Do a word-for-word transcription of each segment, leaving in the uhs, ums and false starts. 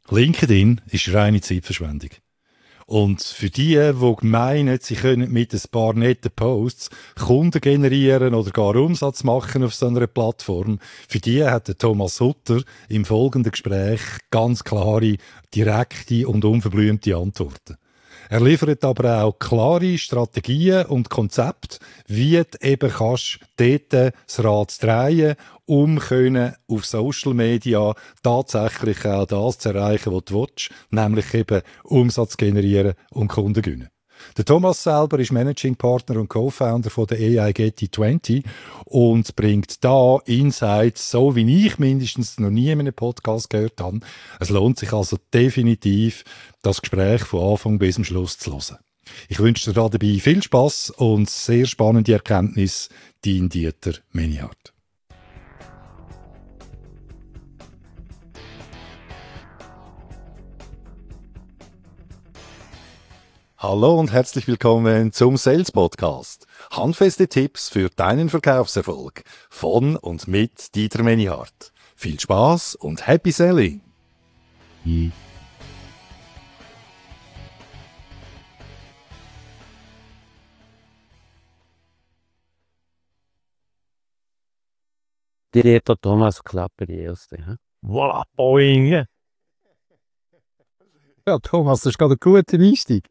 LinkedIn ist reine Zeitverschwendung. Und für die, die meinen, sie können mit ein paar netten Posts Kunden generieren oder gar Umsatz machen auf so einer Plattform, für die hat der Thomas Hutter im folgenden Gespräch ganz klare, direkte und unverblümte Antworten. Er liefert aber auch klare Strategien und Konzepte, wie du eben kannst dort das Rad drehen, um können auf Social Media tatsächlich auch das zu erreichen, was du willst, nämlich eben Umsatz generieren und Kunden gewinnen. Der Thomas selber ist Managing Partner und Co-Founder von der A I Getty zwanzig und bringt da Insights, so wie ich mindestens noch nie in einem Podcast gehört habe. Es lohnt sich also definitiv, das Gespräch von Anfang bis zum Schluss zu hören. Ich wünsche dir dabei viel Spass und sehr spannende Erkenntnis, dein Dieter Menihardt. Hallo und herzlich willkommen zum Sales Podcast. Handfeste Tipps für deinen Verkaufserfolg von und mit Dieter Menihardt. Viel Spaß und Happy Selling! Hm. Dieter Thomas Klappe, die erste. He? Voilà, boing! Ja, Thomas, das ist gerade ein guter Einstieg.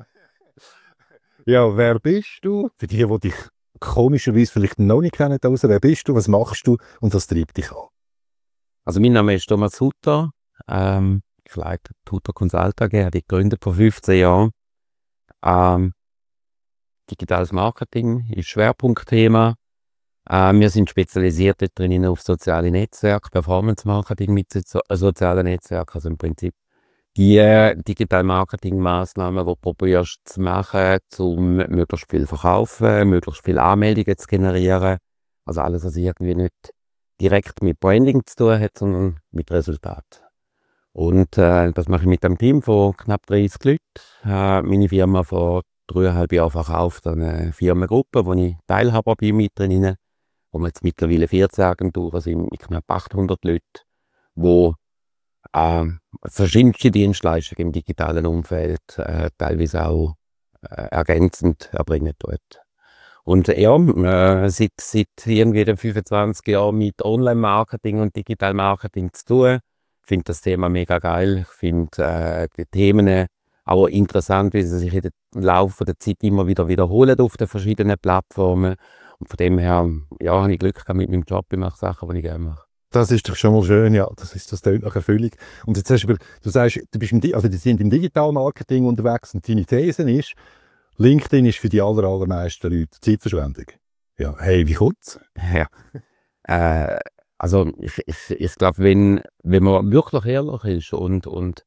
Ja, wer bist du? Für die, die dich komischerweise vielleicht noch nicht kennen, also, wer bist du, was machst du und was treibt dich an? Also mein Name ist Thomas Hutter. Ähm, ich leite die Hutter Consult A G, habe ich gegründet vor fünfzehn Jahren. Ähm, digitales Marketing ist Schwerpunktthema. Ähm, wir sind spezialisiert drin auf soziale Netzwerke, Performance Marketing mit so sozialen Netzwerken, also im Prinzip die äh, Digital-Marketing-Massnahmen, die du probierst zu machen, um möglichst viel zu verkaufen, möglichst viele Anmeldungen zu generieren. Also alles, was irgendwie nicht direkt mit Branding zu tun hat, sondern mit Resultat. Und äh, das mache ich mit einem Team von knapp dreißig Leuten. Äh, meine Firma vor dreieinhalb Jahren verkauft an eine Firmengruppe, wo ich Teilhaber bin mit drin, wo wir jetzt mittlerweile vierzehn Agenturen sind mit knapp achthundert Leuten, die äh, verschiedenste Dienstleistungen im digitalen Umfeld, äh, teilweise auch äh, ergänzend erbringen dort. Und ja, äh, seit, seit irgendwie den fünfundzwanzig Jahren mit Online-Marketing und Digital-Marketing zu tun. Ich finde das Thema mega geil. Ich finde äh, die Themen auch interessant, wie sie sich im Laufe der Zeit immer wieder wiederholen auf den verschiedenen Plattformen. Und von dem her, ja, habe ich Glück gehabt mit meinem Job, ich mache Sachen, die ich gerne mache. Das ist doch schon mal schön, ja. Das ist das tönt nach Erfüllung. Und jetzt hast du, du sagst, du bist im, also die sind im Digital-Marketing unterwegs und deine These ist, LinkedIn ist für die aller, allermeisten Leute Zeitverschwendung. Ja, hey, wie kommt's? Ja. Äh, also ich, ich, ich glaube, wenn, wenn man wirklich ehrlich ist und, und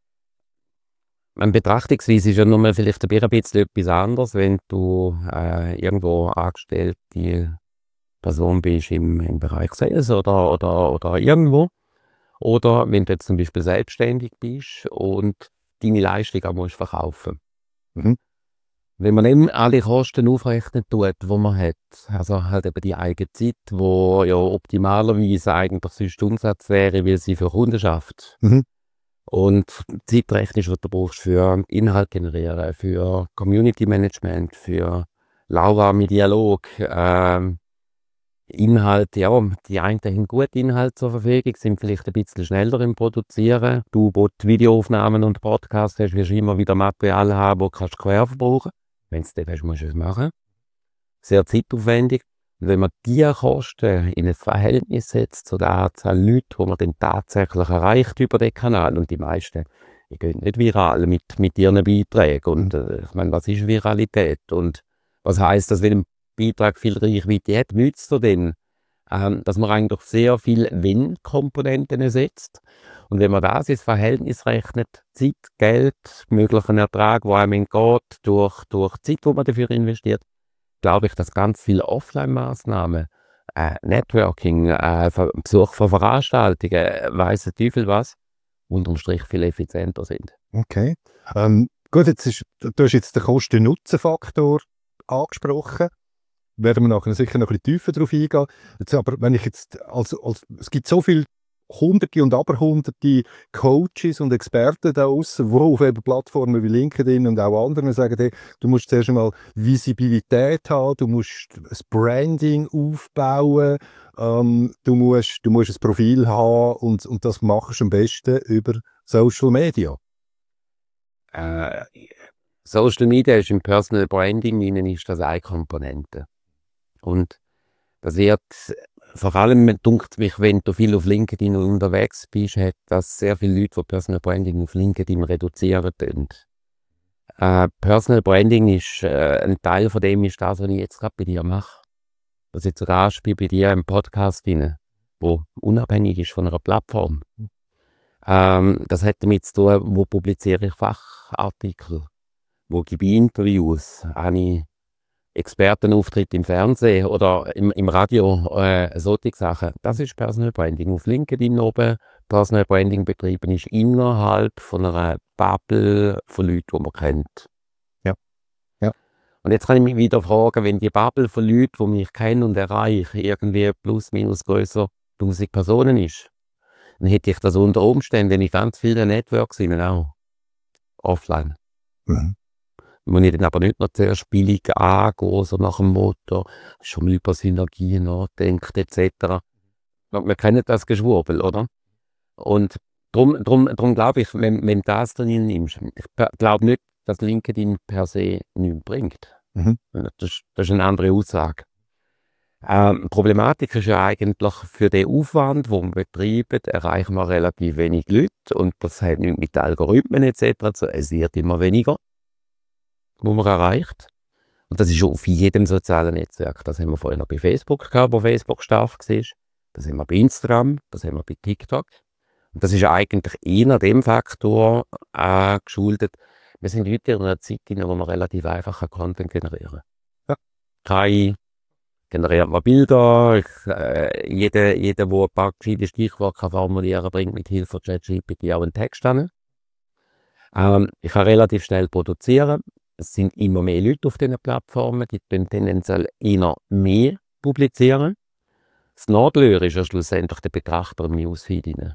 eine Betrachtungsweise ist ja nur vielleicht ein bisschen etwas anderes, wenn du äh, irgendwo angestellte Person bist im, im Bereich Sales oder, oder, oder irgendwo. Oder wenn du jetzt zum Beispiel selbstständig bist und deine Leistung auch musst verkaufen. Mhm. Wenn man eben alle Kosten aufrechnen tut, die man hat, also halt eben die eigene Zeit, wo ja optimalerweise eigentlich sonst Umsatz wäre, weil sie für Kunden schafft. Mhm. Und zeittechnisch, was du brauchst für Inhalt generieren, für Community Management, für lauwarme Dialog, ähm, Inhalt, ja, die einen haben gute Inhalte zur Verfügung, sind vielleicht ein bisschen schneller im Produzieren. Du, wo die Videoaufnahmen und Podcasts hast, wirst du immer wieder Material haben, das kannst du quer verbrauchen. Wenn du es dann hast, musst du es machen. Sehr zeitaufwendig. Und wenn man diese Kosten in ein Verhältnis setzt zu der Anzahl Leute, die man dann tatsächlich erreicht über den Kanal, und die meisten, die gehen nicht viral mit, mit ihren Beiträgen. Und äh, ich meine, was ist Viralität? Und was heisst das, wenn ein Beitrag viel Reichweite hat, nützt er denn, ähm, dass man eigentlich sehr viel Wenn-Komponenten setzt. Und wenn man das ins Verhältnis rechnet, Zeit, Geld, möglichen Ertrag, der einem entgeht, durch, durch Zeit, die man dafür investiert, glaube ich, dass ganz viele Offline-Maßnahmen, äh, Networking, äh, Besuch von Veranstaltungen, äh, weiss der Teufel was, unterm Strich viel effizienter sind. Okay. Ähm, gut, jetzt ist, du hast jetzt den Kosten-Nutzen-Faktor angesprochen. Werden wir nachher sicher noch ein bisschen tiefer darauf eingehen. Jetzt aber, wenn ich jetzt, also, also, es gibt so viele hunderte und aberhunderte Coaches und Experten da draussen, die auf eben Plattformen wie LinkedIn und auch anderen sagen, hey, du musst zuerst einmal Visibilität haben, du musst ein Branding aufbauen, ähm, du, musst, du musst ein Profil haben und, und das machst du am besten über Social Media. Äh, Social Media ist im Personal Branding, ihnen ist das eine Komponente. Und das wird vor allem, dunkt mich, wenn du viel auf LinkedIn unterwegs bist, hat das sehr viele Leute, die Personal Branding auf LinkedIn reduzieren. Äh, Personal Branding ist, äh, ein Teil von dem ist das, was ich jetzt gerade bei dir mache. Was ich jetzt anspiele bei dir im Podcast rein, wo unabhängig ist von einer Plattform. Ähm, das hat damit zu tun, wo publiziere ich Fachartikel, wo gebe ich Interviews, habe ich Expertenauftritt im Fernsehen oder im, im Radio, äh, solche Sachen. Das ist Personal Branding. Auf LinkedIn oben Personal Branding betrieben ist innerhalb von einer Bubble von Leuten, die man kennt. Ja. Ja. Und jetzt kann ich mich wieder fragen, wenn die Bubble von Leuten, die mich kennen und erreichen, irgendwie plus minus grösser tausend Personen ist, dann hätte ich das unter Umständen in ganz vielen Networks auch offline. Mhm. Wenn ich dann aber nicht noch zuerst billig angehe, so nach dem Motto, schon mal über Synergien nachdenkt, et cetera. Wir kennen das Geschwurbel, oder? Und darum drum, drum glaube ich, wenn, wenn du das drin nimmst, ich glaube nicht, dass LinkedIn per se nichts bringt. Mhm. Das, das ist eine andere Aussage. Ähm, die Problematik ist ja eigentlich, für den Aufwand, den wir betreiben, erreichen wir relativ wenig Leute und das hat nichts mit Algorithmen et cetera zu tun. Es wird immer weniger, wo man erreicht. Und das ist auf jedem sozialen Netzwerk. Das haben wir vorhin noch bei Facebook gehabt, wo Facebook stark war. Das haben wir bei Instagram, das haben wir bei TikTok. Und das ist eigentlich eher dem Faktor äh, geschuldet. Wir sind heute in einer Zeit, in der man relativ einfach Content generieren kann. Ja. K I generiert man Bilder. Ich, äh, jeder, jeder, der ein paar gescheite Stichworte kann formulieren, bringt mit Hilfe von ChatGPT auch einen Text an. Ähm, ich kann relativ schnell produzieren. Es sind immer mehr Leute auf diesen Plattformen, die tendenziell eher mehr publizieren. Das Nadelöhr ist ja schlussendlich der Betrachter im Newsfeed rein.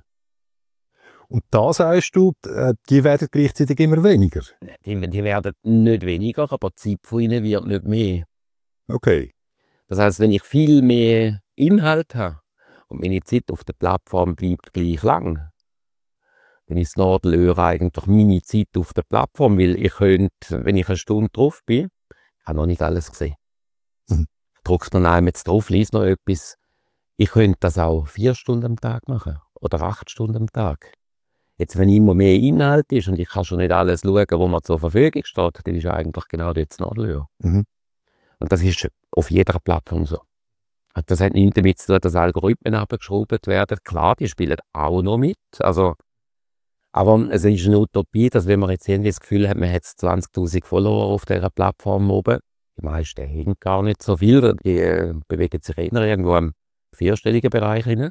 Und da sagst du, äh, die werden gleichzeitig immer weniger? Die, die werden nicht weniger, aber die Zeit von ihnen wird nicht mehr. Okay. Das heisst, wenn ich viel mehr Inhalt habe und meine Zeit auf der Plattform bleibt gleich lang, dann ist das Nadelöhr eigentlich meine Zeit auf der Plattform, weil ich könnte, wenn ich eine Stunde drauf bin, habe noch nicht alles gesehen. Mhm. Drückst noch einmal jetzt drauf, lies noch etwas. Ich könnte das auch vier Stunden am Tag machen oder acht Stunden am Tag. Jetzt, wenn immer mehr Inhalt ist und ich kann schon nicht alles schauen, wo mir zur Verfügung steht, dann ist eigentlich genau das Nadelöhr. Mhm. Und das ist auf jeder Plattform so. Das hat nichts damit zu tun, dass Algorithmen abgeschraubt werden. Klar, die spielen auch noch mit. Also, aber es ist eine Utopie, dass wenn man jetzt irgendwie das Gefühl hat, man hat zwanzigtausend Follower auf dieser Plattform oben, die meisten haben gar nicht so viel, die äh, bewegen sich eher irgendwo im vierstelligen Bereich rein.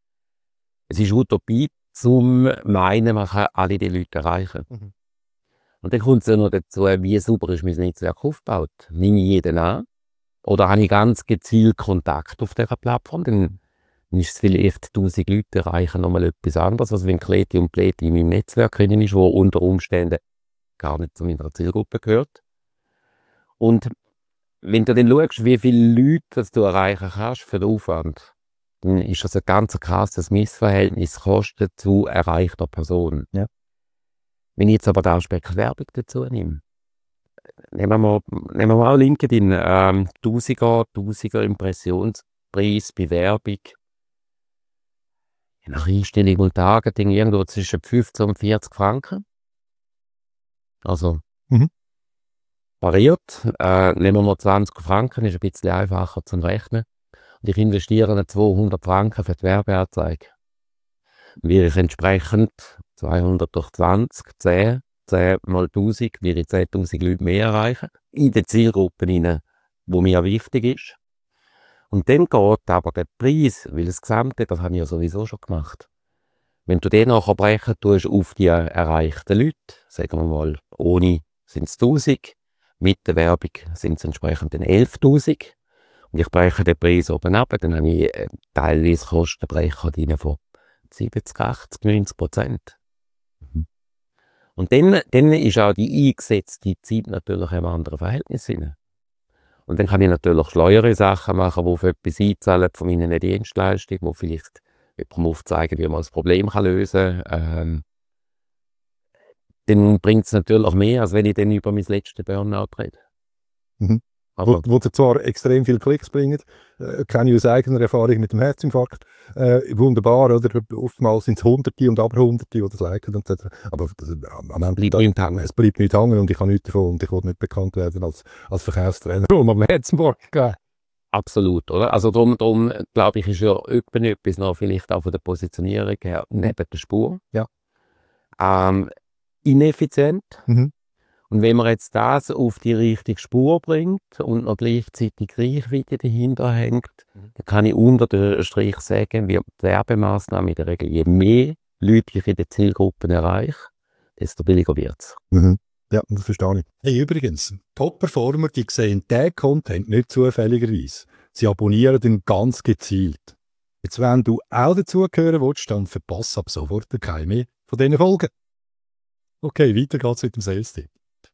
Es ist Utopie, zum meinen, man kann alle die Leute erreichen. Mhm. Und dann kommt es ja noch dazu, wie sauber ist mein Netzwerk aufgebaut. Nehme ich jeden an? Oder habe ich ganz gezielt Kontakt auf dieser Plattform? Dann ist es vielleicht tausend Leute erreichen nochmal etwas anderes, als wenn Kleti und Pleti in meinem Netzwerk drin ist, wo unter Umständen gar nicht zu meiner Zielgruppe gehört. Und wenn du dann schaust, wie viele Leute das du erreichen kannst für den Aufwand, dann ist das ein ganz krasses Missverhältnis Kosten zu erreichter Person. Ja. Wenn ich jetzt aber den Aspekt Werbung dazu nehme, nehmen wir mal, nehmen wir mal LinkedIn, ähm, Tausiger, Tausiger Impressionspreis bei Werbung, nach Einstellung und Targeting irgendwo zwischen fünfzehn und vierzig Franken. Also, mhm. variiert. Äh, nehmen wir mal zwanzig Franken, ist ein bisschen einfacher zum Rechnen. Und ich investiere zweihundert Franken für die Werbeanzeige. Will ich entsprechend zweihundert durch zwanzig, zehn, zehn mal tausend, will ich zehntausend Leute mehr erreichen. In den Zielgruppen rein, wo mir wichtig ist. Und dann geht aber der Preis, weil das Gesamte, das habe ich ja sowieso schon gemacht. Wenn du den nachher brechen tust auf die erreichten Leute, sagen wir mal, ohne sind es tausend, mit der Werbung sind es entsprechend dann elftausend. Und ich breche den Preis oben ab, dann habe ich teilweise Kostenbrecher drin von siebzig, achtzig, neunzig Prozent. Mhm. Und dann, dann ist auch die eingesetzte Zeit natürlich in einem anderen Verhältnis hinein. Und dann kann ich natürlich schleuere Sachen machen, die auf etwas einzahlen von meinen Dienstleistungen, wo vielleicht jemandem aufzeigen, wie man das Problem kann lösen kann. Ähm, dann bringt es natürlich mehr, als wenn ich dann über mein letztes Burnout rede. Mhm. Wo, wo dir zwar extrem viele Klicks bringen, äh, kenne ich aus eigener Erfahrung mit dem Herzinfarkt, äh, wunderbar, oder? Oftmals sind es Hunderte und aber Hunderte, die das liken und so. Aber äh, am Ende Bleibt nicht hängen. Es bleibt nicht hängen und ich habe nichts davon und ich will nicht bekannt werden als, als Verkaufstrainer. Um am Herzinfarkt gehen. Absolut, oder? Also darum, darum glaube ich, ist ja etwas noch vielleicht auch von der Positionierung her neben der Spur. Ja. Ähm, ineffizient. Mhm. Und wenn man jetzt das auf die richtige Spur bringt und noch gleichzeitig Reichweite dahinter hängt, mhm. dann kann ich unter dem Strich sagen, wie die Werbemaßnahmen in der Regel, je mehr Leute ich in den Zielgruppen erreiche, desto billiger wird es. Mhm. Ja, das verstehe ich. Hey, übrigens, Top-Performer, die sehen diesen Content nicht zufälligerweise. Sie abonnieren ihn ganz gezielt. Jetzt, wenn du auch dazugehören willst, dann verpasse ab sofort keine mehr von diesen Folgen. Okay, weiter geht's mit dem Sales-Tipp.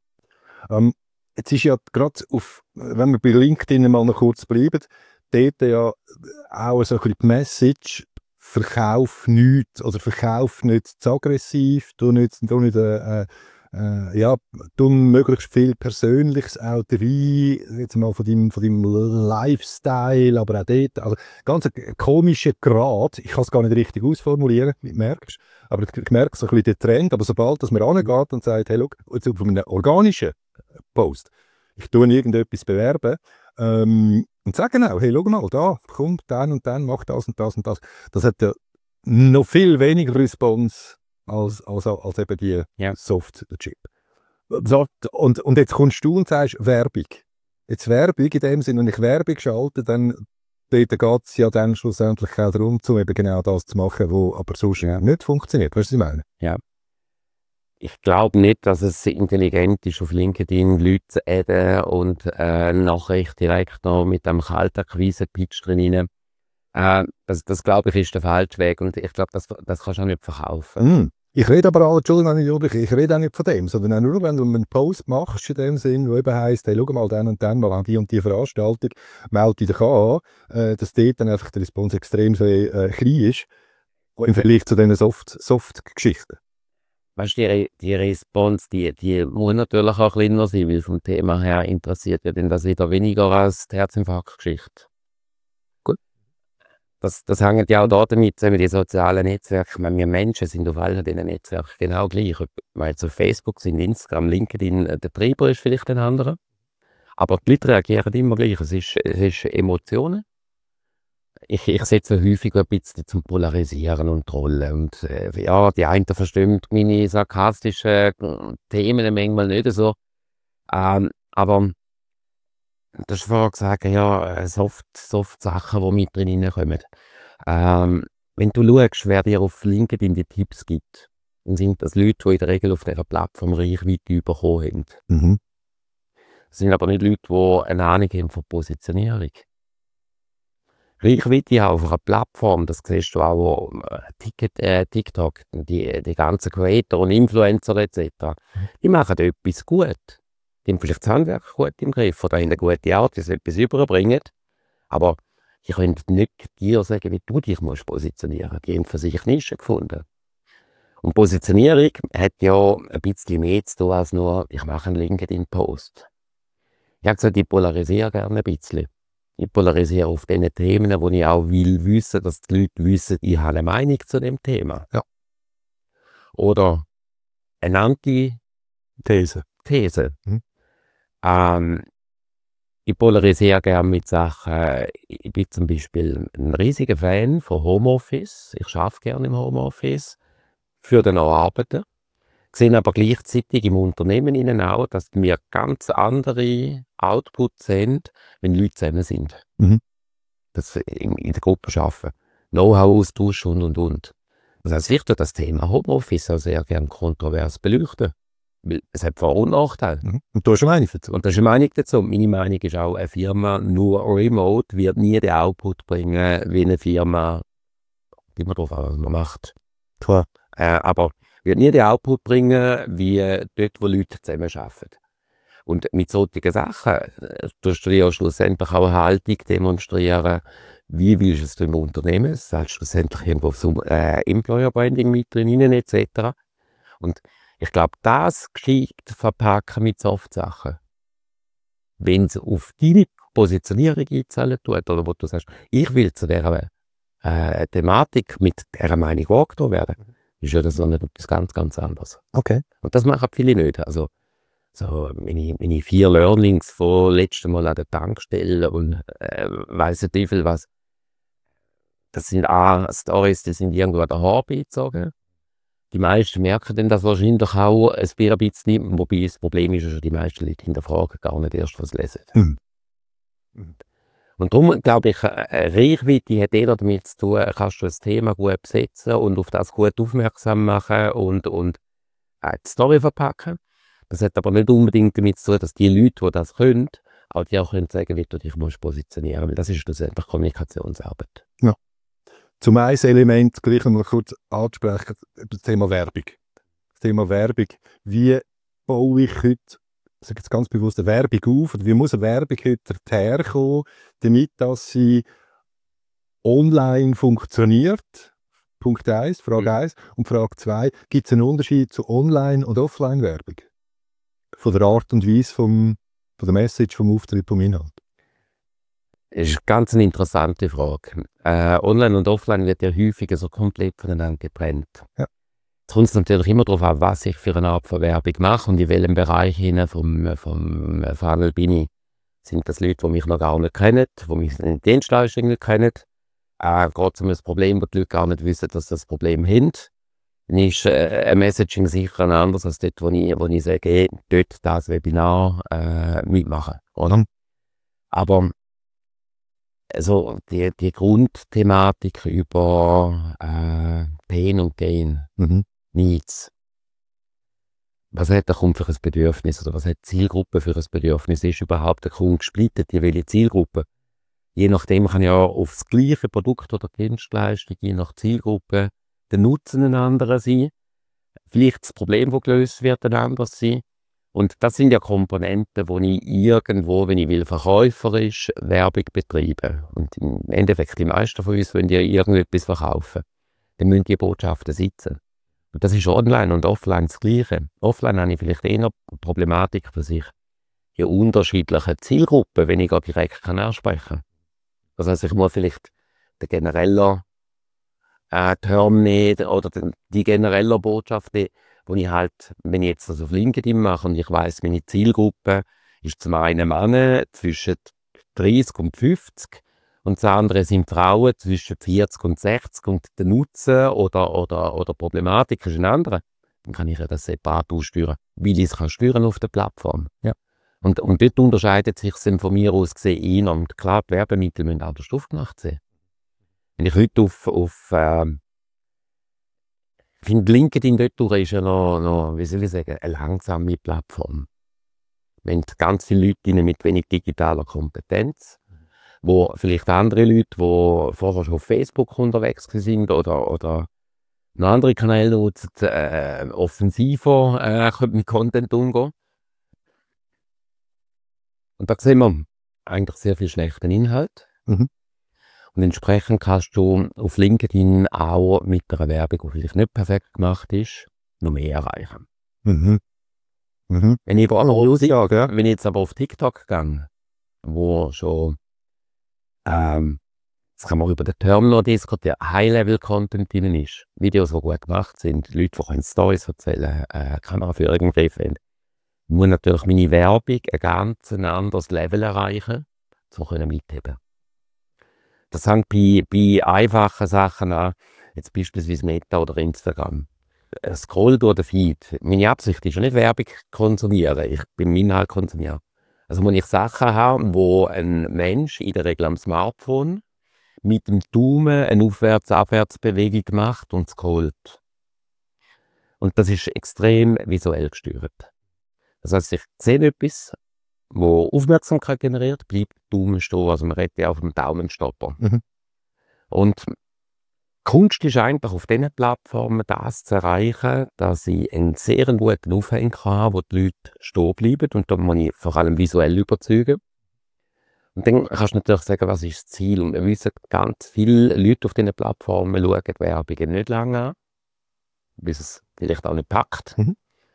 Ähm, jetzt ist ja gerade auf, wenn wir bei LinkedIn mal noch kurz bleiben, dort ja auch so ein bisschen die Message, verkauf nichts oder verkauf nicht zu aggressiv, du nicht, du nicht äh, äh, ja, du möglichst viel Persönliches auch rein, jetzt mal von deinem, von deinem Lifestyle, aber auch dort, also ganz ein komischer Grad, ich kann es gar nicht richtig ausformulieren, wie du merkst, aber ich merke so ein bisschen den Trend, aber sobald dass man rangeht und sagt, hey, schau, jetzt auf einem organischen Post, ich tue irgendetwas bewerben, ähm, und sagen auch, hey, schau mal, da, komm, dann und dann, mach das und das und das. Das hat ja noch viel weniger Response als, als, als eben die ja. Soft-Chip. So, und, und jetzt kommst du und sagst Werbung. Jetzt Werbung in dem Sinne, wenn ich Werbung schalte, dann geht es ja dann schlussendlich auch darum, um eben genau das zu machen, was aber sonst ja. nicht funktioniert. Weißt du, was ich meine? Ja. Ich glaube nicht, dass es intelligent ist, auf LinkedIn Leute zu adden und äh, Nachricht direkt noch mit einem Kaltakquise-Pitch drin. Äh, das, das glaube ich, ist der falsche Weg und ich glaube, das, das kannst du auch nicht verkaufen. Mm. Ich rede aber auch, Entschuldigung, ich, ich rede auch nicht von dem, sondern auch nur, wenn du einen Post machst in dem Sinn, wo eben heisst, hey, schau mal, dann und dann mal an die und die Veranstaltung, melde dich an, äh, dass dort dann einfach der Response extrem so, äh, klein ist, im Vergleich zu diesen Soft-Geschichten. Weißt du, die, die Response, die, die muss natürlich auch kleiner sein, weil vom Thema her interessiert ja dann das wieder weniger als die Herzinfarktgeschichte. Gut. Das, das hängt ja auch da damit zusammen, die sozialen Netzwerke. Ich meine, wir Menschen sind auf allen diesen Netzwerken genau gleich. Ob wir jetzt auf Facebook sind, Instagram, LinkedIn, der Treiber ist vielleicht ein anderer. Aber die Leute reagieren immer gleich. Es ist, es ist Emotionen. Ich, ich setze häufig ein bisschen zum Polarisieren und Trollen. Und äh, ja, die einen verstehen meine sarkastischen Themen manchmal nicht so. Ähm, aber das ist vorher gesagt, ja, Soft, Soft Sachen, die mit drin reinkommen. Ähm, wenn du schaust, wer dir auf LinkedIn die Tipps gibt, dann sind das Leute, die in der Regel auf dieser Plattform Reichweite bekommen haben. Mhm. Das sind aber nicht Leute, die eine Ahnung haben von Positionierung. Reichweite auf einer Plattform, das siehst du auch äh, Ticket, äh, TikTok, die, die ganzen Creator und Influencer et cetera. Die machen etwas gut. Die haben vielleicht das Handwerk gut im Griff oder eine gute Art, die etwas überbringen. Aber ich könnte nicht dir sagen, wie du dich musst positionieren. Die haben für sich Nischen gefunden. Und Positionierung hat ja ein bisschen mehr zu tun als nur, ich mache einen LinkedIn-Post. Ich habe gesagt, ich polarisiere gerne ein bisschen. Ich polarisiere auf den Themen, wo ich auch will wissen, dass die Leute wissen, ich habe eine Meinung zu dem Thema. Ja. Oder eine Anti-These. These. Mhm. Ähm, ich polarisiere gerne mit Sachen, ich bin zum Beispiel ein riesiger Fan von Homeoffice. Ich arbeite gerne im Homeoffice für den Arbeiter. Ich sehe aber gleichzeitig im Unternehmen innen auch, dass wir ganz andere Outputs haben, wenn Leute zusammen sind. Mhm. Das in, in der Gruppe arbeiten. Know-how-Austausch und, und, und. Das heißt, ich tue das Thema Homeoffice auch sehr gerne kontrovers beleuchten. Weil es hat Vor- und Nachteile. Mhm. Und du hast eine Meinung dazu? Und das ist eine Meinung dazu. Meine Meinung ist auch, eine Firma nur remote wird nie den Output bringen, wie eine Firma immer drauf an, was man macht. Klar. Äh, aber wird nie den Output bringen, wie dort, wo Leute zusammenarbeiten. Und mit solchen Sachen äh, tust du ja schlussendlich auch eine Haltung demonstrieren, wie willst du es im Unternehmen, es heißt schlussendlich irgendwo aufs äh, Employer Branding mit drin, et cetera. Und ich glaube, das geschickt verpacken mit Soft-Sachen, wenn es auf deine Positionierung einzahlen tut, oder wo du sagst, ich will zu dieser äh, Thematik mit dieser Meinung wahrgenommen werden, ist ja das noch nicht etwas ganz, ganz anderes. Okay. Und das machen viele nicht. Also, so meine, meine vier Learnings von letztem Mal an der Tankstelle und äh, weiss nicht wie viel was. Das sind A, Storys, die sind irgendwo an der Haare gezogen. Die meisten merken dann das wahrscheinlich auch ein bisschen, wobei das Problem ist, dass die meisten Leute hinterfragen gar nicht erst, was sie lesen. Mhm. Und darum glaube ich, eine Reichweite hat eher damit zu tun, kannst du ein Thema gut besetzen und auf das gut aufmerksam machen und, und äh, die Story verpacken. Das hat aber nicht unbedingt damit zu tun, dass die Leute, die das können, auch die auch können sagen, wie du dich musst positionieren musst. Weil das ist schlussendlich Kommunikationsarbeit. Ja. Zum einen Element gleich noch mal kurz ansprechen, das Thema Werbung. Das Thema Werbung. Wie baue ich heute, ich sage jetzt ganz bewusst, eine Werbung auf? Oder wie muss eine Werbung heute herkommen, damit dass sie online funktioniert? Punkt eins, Frage Mhm. eins. Und Frage zwei, gibt es einen Unterschied zu Online- und Offline-Werbung? Von der Art und Weise vom, von der Message, vom Auftritt, vom Inhalt? Das ist ganz eine interessante Frage. Äh, Online und Offline wird ja häufiger so komplett voneinander getrennt. Ja. Es kommt natürlich immer darauf an, was ich für eine Art von Werbung mache und in welchem Bereich hinein vom, vom Funnel bin ich. Sind das Leute, die mich noch gar nicht kennen, die mich in den Dienstleistungen nicht kennen? Äh, Geht es um ein Problem, wo die Leute gar nicht wissen, dass sie das Problem haben? Dann ist äh, ein Messaging sicher anders als dort, wo ich, wo ich sage, hey, dort das Webinar äh, mitmachen. Oder? Mhm. Aber also die, die Grundthematik über äh, Pain und Gain, Mhm. Needs. Was hat der Kunde für ein Bedürfnis oder was hat die Zielgruppe für ein Bedürfnis? Ist überhaupt der Kunde gesplittet, die welche Zielgruppe? Je nachdem kann ja auf das gleiche Produkt oder Dienstleistung, je nach Zielgruppe, der Nutzen ein anderer sein. Vielleicht das Problem, das gelöst wird, ein anderes sein. Und das sind ja Komponenten, wo ich irgendwo, wenn ich will, verkäuferisch Werbung betreibe. Und im Endeffekt, die meisten von uns wollen ja irgendetwas verkaufen. Dann müssen die Botschaften sitzen. Und das ist online und offline das Gleiche. Offline habe ich vielleicht eher eine Problematik für sich. Die unterschiedlichen Zielgruppen, wenn ich auch direkt kann ansprechen kann. Das heißt, ich muss vielleicht den generellen äh, Term nehmen oder den, die generelle Botschaft nehmen, wo ich halt, wenn ich jetzt das auf LinkedIn mache und ich weiss, meine Zielgruppe ist zum einen Männer zwischen dreißig und fünfzig und das andere sind Frauen zwischen vierzig und sechzig und der Nutzen oder, oder, oder Problematik ist ein anderer, dann kann ich ja das separat aussteuern, weil ich es kann steuern auf der Plattform. Ja. Und, und dort unterscheidet sich es von mir aus gesehen eher. Und klar, die Werbemittel müssen anders aufgemacht sein. Wenn ich heute auf, auf ähm, ich finde, LinkedIn dort durch ist ja noch, noch, wie soll ich sagen, eine langsame Plattform. Wenn ganz viele Leute rein mit wenig digitaler Kompetenz, wo vielleicht andere Leute, die vorher schon auf Facebook unterwegs sind oder, oder noch andere Kanäle nutzen, äh, offensiver äh, mit Content umgehen. Und da sehen wir eigentlich sehr viel schlechten Inhalt. Mhm. Und entsprechend kannst du auf LinkedIn auch mit einer Werbung, die vielleicht nicht perfekt gemacht ist, noch mehr erreichen. Mhm. Mhm. Wenn ich, aber Oh, ja, gell? wenn ich jetzt aber auf TikTok gehe, wo schon, ähm, jetzt kann man über den Term noch diskutieren, High-Level-Content drin ist, Videos, die gut gemacht sind, Leute, die können Storys erzählen, äh, Kameraführung finden, muss natürlich meine Werbung ein ganz anderes Level erreichen, um zu mitheben. Das hängt bei, bei einfachen Sachen an, jetzt beispielsweise Meta oder Instagram. Ein Scroll durch den Feed. Meine Absicht ist ja nicht Werbung konsumieren, ich bin Inhalt konsumieren. Also muss ich Sachen haben, wo ein Mensch, in der Regel am Smartphone, mit dem Daumen eine Aufwärts-Abwärts-Bewegung macht und scrollt. Und das ist extrem visuell gesteuert. Das heißt, ich sehe etwas, wo Aufmerksamkeit generiert, bleibt der Daumen stehen. Also man redet ja auf dem Daumenstopper. Mhm. Und Kunst ist eigentlich auf diesen Plattformen das zu erreichen, dass ich einen sehr guten Aufhänger habe, wo die Leute stehen bleiben und da muss ich vor allem visuell überzeugen. Und dann kannst du natürlich sagen, was ist das Ziel? Und wir wissen, ganz viele Leute auf diesen Plattformen schauen die Werbungen nicht lange an, bis es vielleicht auch nicht packt. Mhm.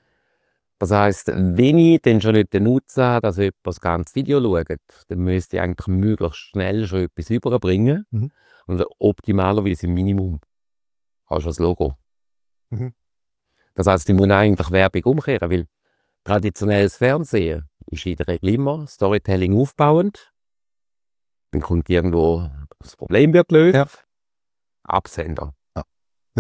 Das heisst, wenn ich dann schon nicht den Nutzen habe, dass jemand das ganze Video schaut, dann müsste ich eigentlich möglichst schnell schon etwas überbringen. Mhm. Und optimalerweise im Minimum hast du das Logo. Mhm. Das heisst, ich muss eigentlich Werbung umkehren, weil traditionelles Fernsehen ist in der Regel immer Storytelling aufbauend. Dann kommt irgendwo das Problem wird gelöst. Ja. Absender. Ja. Ja.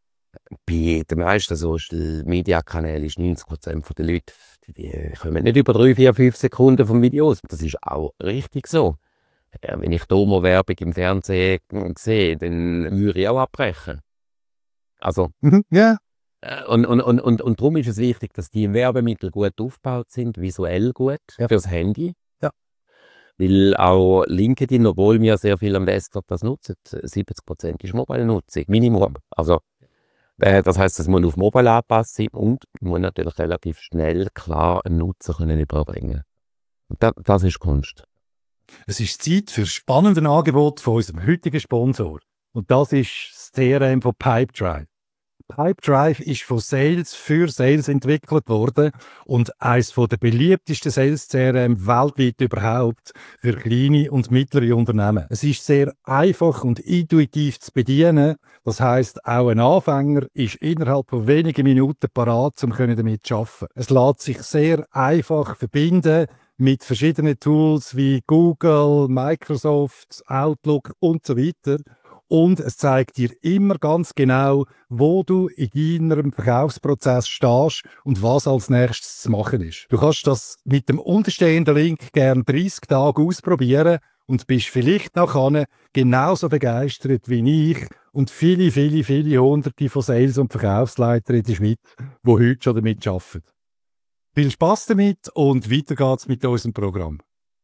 Bei den meisten Social-Media-Kanälen ist neunzig Prozent der Leute, die kommen nicht über drei, vier, fünf Sekunden vom Video aus. Das ist auch richtig so. Ja, wenn ich Domo-Werbung im Fernsehen sehe, dann würde ich auch abbrechen. Also, Mhm. Ja. äh, und, und, und, und, und darum ist es wichtig, dass die Werbemittel gut aufgebaut sind, visuell gut, Ja. fürs Handy. Ja. Weil auch LinkedIn, obwohl wir sehr viel am Desktop das nutzen, siebzig Prozent ist Mobile-Nutzung, Minimum. Also, äh, das heisst, es muss auf Mobile angepasst sein und muss natürlich relativ schnell klar einen Nutzer können überbringen. Und das, das ist Kunst. Es ist Zeit für spannende Angebot von unserem heutigen Sponsor. Und das ist das C R M von Pipedrive. Pipedrive ist von Sales für Sales entwickelt worden und eines der beliebtesten Sales-C R M weltweit überhaupt für kleine und mittlere Unternehmen. Es ist sehr einfach und intuitiv zu bedienen. Das heisst, auch ein Anfänger ist innerhalb von wenigen Minuten parat, um damit zu arbeiten. Es lässt sich sehr einfach verbinden mit verschiedenen Tools wie Google, Microsoft, Outlook und so weiter. Und es zeigt dir immer ganz genau, wo du in deinem Verkaufsprozess stehst und was als nächstes zu machen ist. Du kannst das mit dem unterstehenden Link gerne dreißig Tage ausprobieren und bist vielleicht nachher genauso begeistert wie ich und viele, viele, viele Hunderte von Sales- und Verkaufsleitern in der Schweiz, die heute schon damit arbeiten. Viel Spass damit und weiter geht's mit unserem Programm.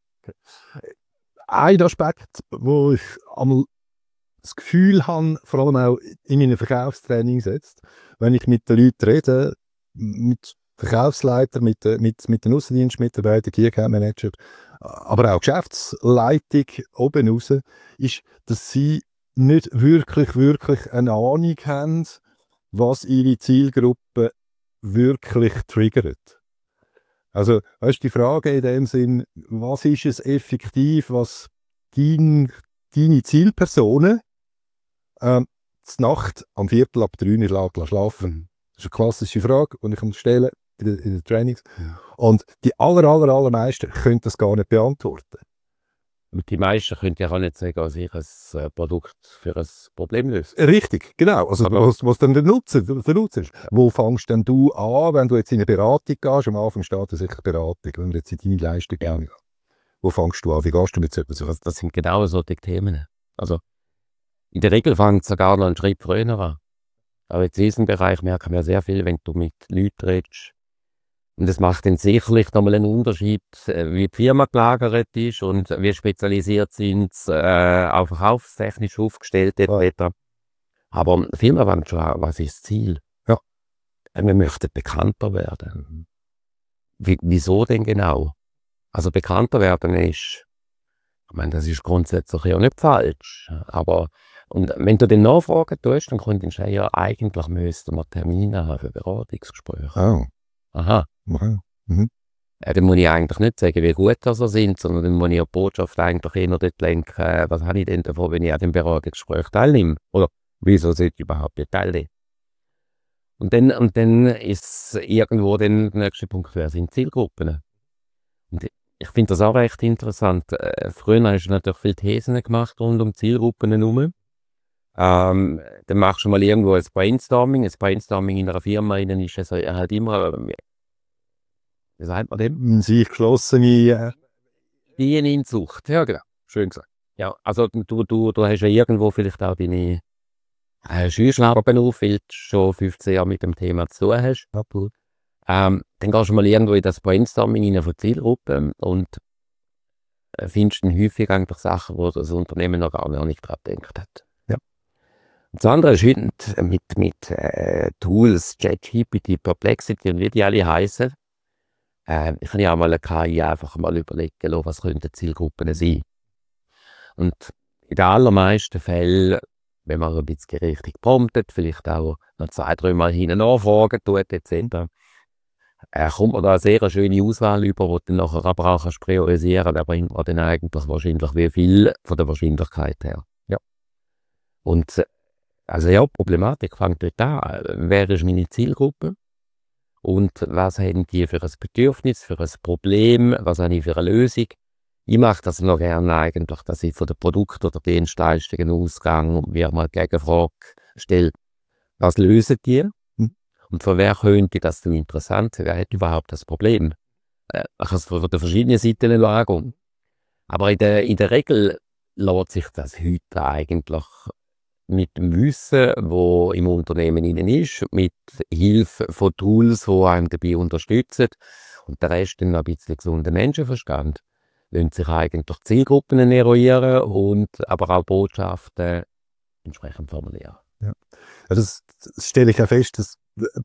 Ein Aspekt, wo ich einmal das Gefühl habe, vor allem auch in meinen Verkaufstrainings jetzt, wenn ich mit den Leuten rede, mit Verkaufsleitern, mit, mit, mit den Aussendienstmitarbeitern, Key Account Manager, aber auch Geschäftsleitung oben raus, ist, dass sie nicht wirklich, wirklich eine Ahnung haben, was ihre Zielgruppe wirklich triggert. Also, weißt du, die Frage in dem Sinn, was ist es effektiv, was dein, deine Zielpersonen ähm, zur Nacht am Viertel ab drei lässt schlafen? Das ist eine klassische Frage, die ich stelle in den, in den Trainings. Ja. Und die aller, aller, allermeisten können das gar nicht beantworten. Und die meisten können ja auch nicht sagen, dass ich ein Produkt für ein Problem löse. Richtig, genau. Also, was, was dann der Nutzen, der Nutzen ist. Ja. Wo fängst denn du an, wenn du jetzt in eine Beratung gehst? Am Anfang steht sicher Beratung, wenn wir jetzt in deine Leistung ja. gehen. Wo fängst du an? Wie gehst du mit so etwas? Das, das sind genau solche Themen. Also, in der Regel fängt es sogar noch einen Schritt früher an. Aber in diesem Bereich merken wir sehr viel, wenn du mit Leuten redest. Und es macht dann sicherlich nochmal einen Unterschied, wie die Firma gelagert ist und wie spezialisiert sind sie, äh, auch verkaufstechnisch aufgestellt et cetera. Ja. Aber die Firma wollen schon auch, was ist das Ziel? Ja. Wir möchten bekannter werden. Wie, wieso denn genau? Also bekannter werden ist, ich meine, das ist grundsätzlich ja nicht falsch, aber und wenn du den Nachfragen tust, dann kommt dann ja, eigentlich müssten wir Termine haben für Beratungsgespräche. Oh. Aha. Okay. Mhm. Ja, dann muss ich eigentlich nicht sagen, wie gut das sind, sondern dann muss ich die Botschaft eigentlich eher dort lenken, was habe ich denn davon, wenn ich an dem Beratungsgespräch teilnehme? Oder wieso sollte ich überhaupt nicht teilnehmen? Und dann, und dann ist irgendwo dann der nächste Punkt, wer sind Zielgruppen? Und ich finde das auch recht interessant. Früher hast du natürlich viele Thesen gemacht rund um Zielgruppen herum. Ähm, dann machst du mal irgendwo ein Brainstorming. Ein Brainstorming in einer Firma innen ist es halt immer, wie sagt man dem? Sich geschlossene äh Ideeninzucht. Ja, genau. Schön gesagt. Ja, also du, du, du hast ja irgendwo vielleicht auch deine äh, Scheuschlappen auf, weil du schon fünfzehn Jahre mit dem Thema zu tun hast. Ähm, dann gehst du mal irgendwo in das Brainstorming rein von Zielgruppen und äh, findest dann häufig eigentlich Sachen, wo das Unternehmen noch gar nicht dran gedacht hat. Ja. Das andere ist heute mit, mit äh, Tools, ChatGPT, Perplexity und wie die alle heißen. Äh, ich kann ja auch mal eine K I einfach mal überlegen, lassen, was könnten Zielgruppen sein. Und in den allermeisten Fällen, wenn man ein bisschen richtig promptet, vielleicht auch noch zwei, drei Mal hinten nachfragen tut, et cetera, äh, kommt man da eine sehr schöne Auswahl über, die dann nachher aber auch kannst priorisieren. Da bringt man dann eigentlich wahrscheinlich wie viel von der Wahrscheinlichkeit her. Ja. Und äh, also ja, die Problematik fängt dort an. Wer ist meine Zielgruppe? Und was haben die für ein Bedürfnis, für ein Problem? Was habe ich für eine Lösung? Ich mache das noch gerne eigentlich, dass ich von den Produkten oder Dienstleistungen ausgehe und mir mal die Gegenfrage stelle, was lösen die? Mhm. Und von wer könnte das denn interessant sein? Wer hat überhaupt das Problem? Äh, ich kann es von den verschiedenen Seiten anschauen. Aber in der, in der Regel lässt sich das heute eigentlich mit dem Wissen, wo im Unternehmen innen ist, mit Hilfe von Tools, die einem dabei unterstützen und der Rest dann noch ein bisschen gesunden Menschenverstand, lassen sich eigentlich Zielgruppen eruieren und aber auch Botschaften entsprechend formulieren. Ja. Ja, das, das stelle ich auch fest, dass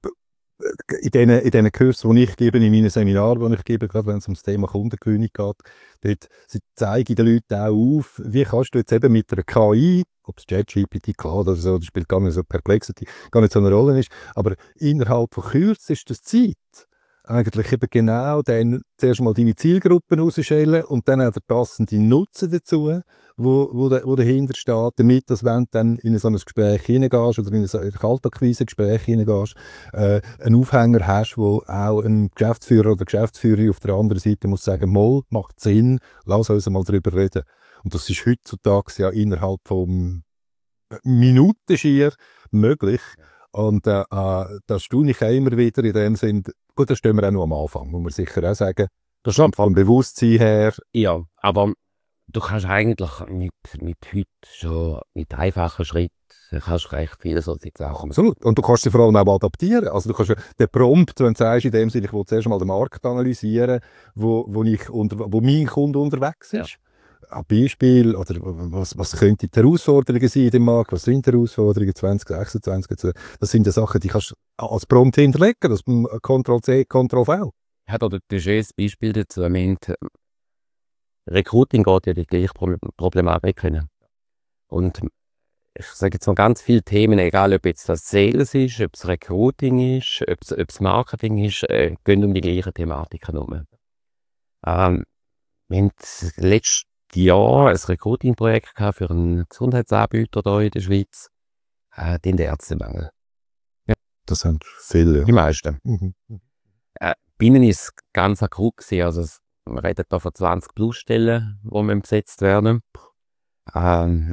in diesen, in diesen Kursen, die ich gebe, in meinen Seminaren, die ich gebe, gerade wenn es um das Thema Kundengewinnung geht, dort zeige ich den Leuten auch auf, wie kannst du jetzt eben mit einer K I, ob es ChatGPT, klar, das, so, das spielt gar nicht so Perplexity, gar nicht so eine Rolle ist, aber innerhalb von kürzester Zeit eigentlich eben genau dann zuerst mal deine Zielgruppen ausstellen und dann auch der passende Nutzen dazu, wo, wo, da, wo dahinter steht, damit, dass wenn du dann in so ein Gespräch hineingehst oder in ein Kaltakquise-Gespräch hineingehst, äh, einen Aufhänger hast, wo auch ein Geschäftsführer oder Geschäftsführerin auf der anderen Seite muss sagen, mal, macht Sinn, lass uns mal darüber reden. Und das ist heutzutage ja innerhalb von Minuten schier möglich. Und äh, äh, das staune ich auch immer wieder in dem Sinn. Gut, das stehen wir auch noch am Anfang, muss man sicher auch sagen. Das ist vom Bewusstsein her. Ja, aber du kannst eigentlich mit, mit heute schon mit einfachen Schritten kannst recht viele solche Sachen. Absolut. Und du kannst sie vor allem auch adaptieren. Also du kannst den Prompt, wenn du sagst, in dem Sinne, ich will zuerst mal den Markt analysieren, wo, wo, ich unter, wo mein Kunde unterwegs ist. Ja. Ein Beispiel, oder was, was könnten die Herausforderungen sein in dem Markt? Was sind die Herausforderungen zwanzig sechsundzwanzig? Das sind die Sachen, die kannst du als Prompt hinterlegen, das Ctrl C, Ctrl V. Ja, da ist ein Beispiel dazu. Ich meine, Recruiting geht ja die gleiche Problematik hin. Und ich sage jetzt mal ganz viele Themen, egal ob jetzt das Sales ist, ob es Recruiting ist, ob es, ob es Marketing ist, äh, gehen um die gleichen Thematiken herum. Ähm, wir haben letztes Jahr ein Recruiting-Projekt gehabt für einen Gesundheitsanbieter hier in der Schweiz, äh, den Ärztemangel. Ja, das sind viele. Die meisten. Mhm. Äh, Binnen ist es ganz akut gewesen, also es, man redet da von zwanzig plus Stellen, die besetzt werden. Ähm,